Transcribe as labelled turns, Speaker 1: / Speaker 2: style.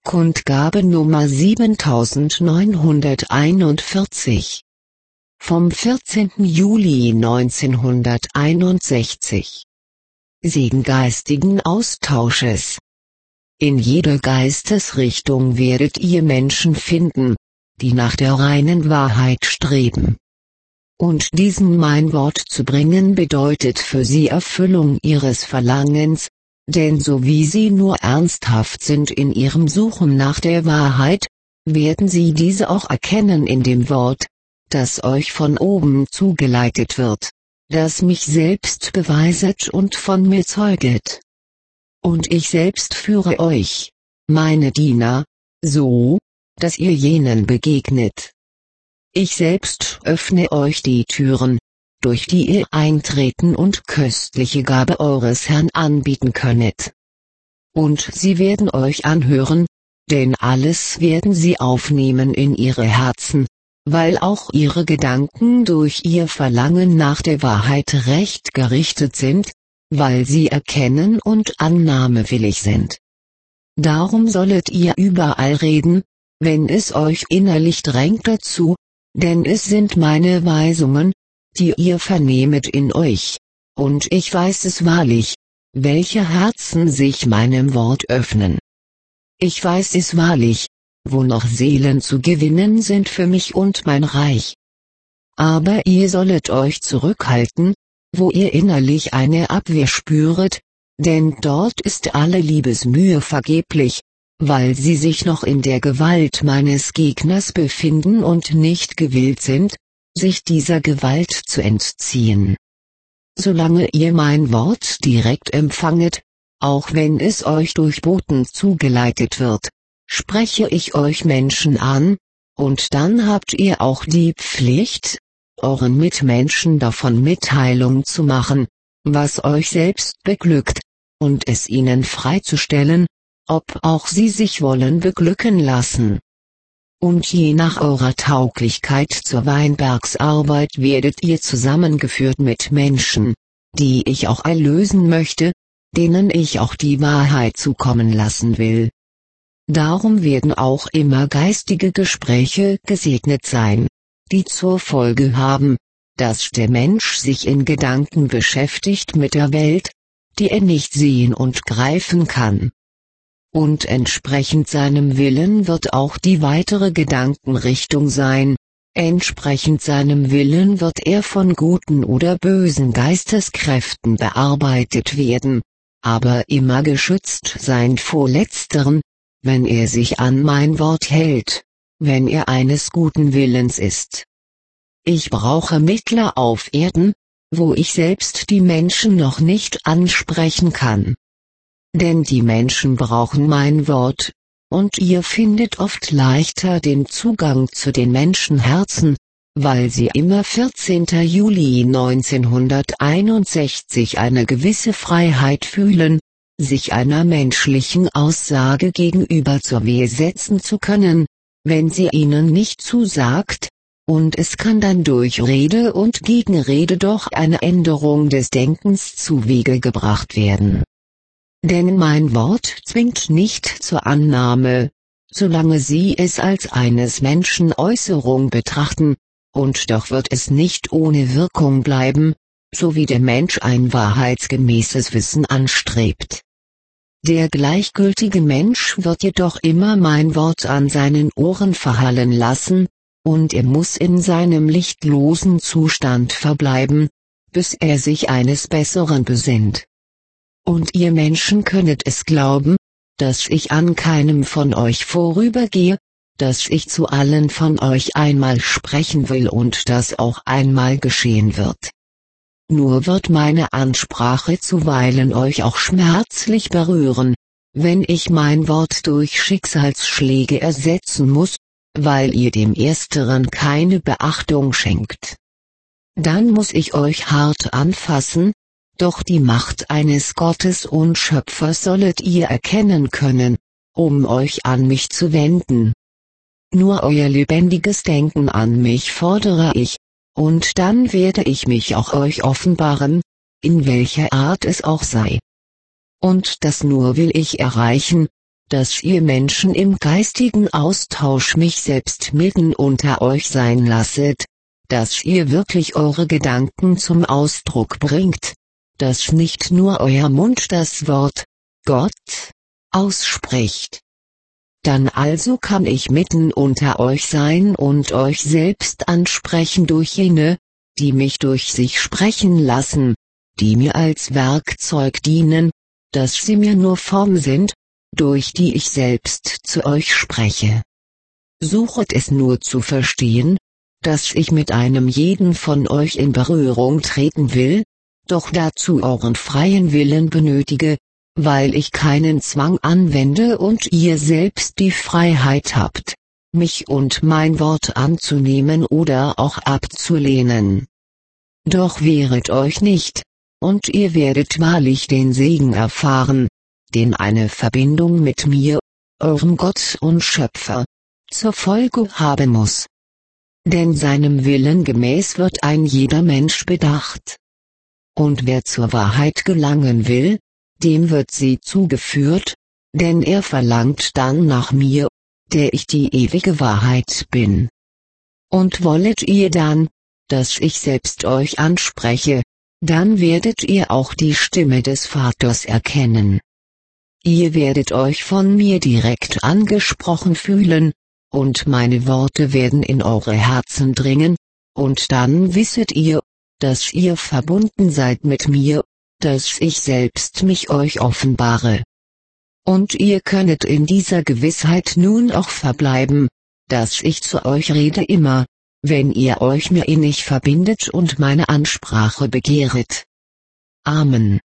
Speaker 1: Kundgabe Nummer 7941 vom 14. Juli 1961. Segen geistigen Austausches. In jeder Geistesrichtung werdet ihr Menschen finden, die nach der reinen Wahrheit streben. Und diesem mein Wort zu bringen bedeutet für sie Erfüllung ihres Verlangens, denn so wie sie nur ernsthaft sind in ihrem Suchen nach der Wahrheit, werden sie diese auch erkennen in dem Wort, das euch von oben zugeleitet wird, das mich selbst beweiset und von mir zeuget. Und ich selbst führe euch, meine Diener, so, dass ihr jenen begegnet. Ich selbst öffne euch die Türen, durch die ihr eintreten und köstliche Gabe eures Herrn anbieten könnet. Und sie werden euch anhören, denn alles werden sie aufnehmen in ihre Herzen, weil auch ihre Gedanken durch ihr Verlangen nach der Wahrheit recht gerichtet sind, weil sie erkennen und annahmewillig sind. Darum sollet ihr überall reden, wenn es euch innerlich drängt dazu, denn es sind meine Weisungen, die ihr vernehmet in euch, und ich weiß es wahrlich, welche Herzen sich meinem Wort öffnen. Ich weiß es wahrlich, wo noch Seelen zu gewinnen sind für mich und mein Reich. Aber ihr sollet euch zurückhalten, wo ihr innerlich eine Abwehr spüret, denn dort ist alle Liebesmühe vergeblich, weil sie sich noch in der Gewalt meines Gegners befinden und nicht gewillt sind, sich dieser Gewalt zu entziehen. Solange ihr mein Wort direkt empfanget, auch wenn es euch durch Boten zugeleitet wird, spreche ich euch Menschen an, und dann habt ihr auch die Pflicht, euren Mitmenschen davon Mitteilung zu machen, was euch selbst beglückt, und es ihnen freizustellen, ob auch sie sich wollen beglücken lassen. Und je nach eurer Tauglichkeit zur Weinbergsarbeit werdet ihr zusammengeführt mit Menschen, die ich auch erlösen möchte, denen ich auch die Wahrheit zukommen lassen will. Darum werden auch immer geistige Gespräche gesegnet sein, die zur Folge haben, dass der Mensch sich in Gedanken beschäftigt mit der Welt, die er nicht sehen und greifen kann. Und entsprechend seinem Willen wird auch die weitere Gedankenrichtung sein, entsprechend seinem Willen wird er von guten oder bösen Geisteskräften bearbeitet werden, aber immer geschützt sein vor letzteren, wenn er sich an mein Wort hält, wenn er eines guten Willens ist. Ich brauche Mittler auf Erden, wo ich selbst die Menschen noch nicht ansprechen kann. Denn die Menschen brauchen mein Wort, und ihr findet oft leichter den Zugang zu den Menschenherzen, weil sie immer 14. Juli 1961 eine gewisse Freiheit fühlen, sich einer menschlichen Aussage gegenüber zur Wehr setzen zu können, wenn sie ihnen nicht zusagt, und es kann dann durch Rede und Gegenrede doch eine Änderung des Denkens zuwege gebracht werden. Denn mein Wort zwingt nicht zur Annahme, solange sie es als eines Menschen Äußerung betrachten, und doch wird es nicht ohne Wirkung bleiben, so wie der Mensch ein wahrheitsgemäßes Wissen anstrebt. Der gleichgültige Mensch wird jedoch immer mein Wort an seinen Ohren verhallen lassen, und er muss in seinem lichtlosen Zustand verbleiben, bis er sich eines Besseren besinnt. Und ihr Menschen könnet es glauben, dass ich an keinem von euch vorübergehe, dass ich zu allen von euch einmal sprechen will und das auch einmal geschehen wird. Nur wird meine Ansprache zuweilen euch auch schmerzlich berühren, wenn ich mein Wort durch Schicksalsschläge ersetzen muss, weil ihr dem Ersteren keine Beachtung schenkt. Dann muss ich euch hart anfassen, doch die Macht eines Gottes und Schöpfers sollet ihr erkennen können, um euch an mich zu wenden. Nur euer lebendiges Denken an mich fordere ich, und dann werde ich mich auch euch offenbaren, in welcher Art es auch sei. Und das nur will ich erreichen, dass ihr Menschen im geistigen Austausch mich selbst mitten unter euch sein lasset, dass ihr wirklich eure Gedanken zum Ausdruck bringt, dass nicht nur euer Mund das Wort Gott ausspricht. Dann also kann ich mitten unter euch sein und euch selbst ansprechen durch jene, die mich durch sich sprechen lassen, die mir als Werkzeug dienen, dass sie mir nur Form sind, durch die ich selbst zu euch spreche. Suchet es nur zu verstehen, dass ich mit einem jeden von euch in Berührung treten will, doch dazu euren freien Willen benötige, weil ich keinen Zwang anwende und ihr selbst die Freiheit habt, mich und mein Wort anzunehmen oder auch abzulehnen. Doch wehret euch nicht, und ihr werdet wahrlich den Segen erfahren, den eine Verbindung mit mir, eurem Gott und Schöpfer, zur Folge haben muss. Denn seinem Willen gemäß wird ein jeder Mensch bedacht. Und wer zur Wahrheit gelangen will, dem wird sie zugeführt, denn er verlangt dann nach mir, der ich die ewige Wahrheit bin. Und wollet ihr dann, dass ich selbst euch anspreche, dann werdet ihr auch die Stimme des Vaters erkennen. Ihr werdet euch von mir direkt angesprochen fühlen, und meine Worte werden in eure Herzen dringen, und dann wisset ihr, dass ihr verbunden seid mit mir, dass ich selbst mich euch offenbare. Und ihr könnet in dieser Gewissheit nun auch verbleiben, dass ich zu euch rede immer, wenn ihr euch mir innig verbindet und meine Ansprache begehret. Amen.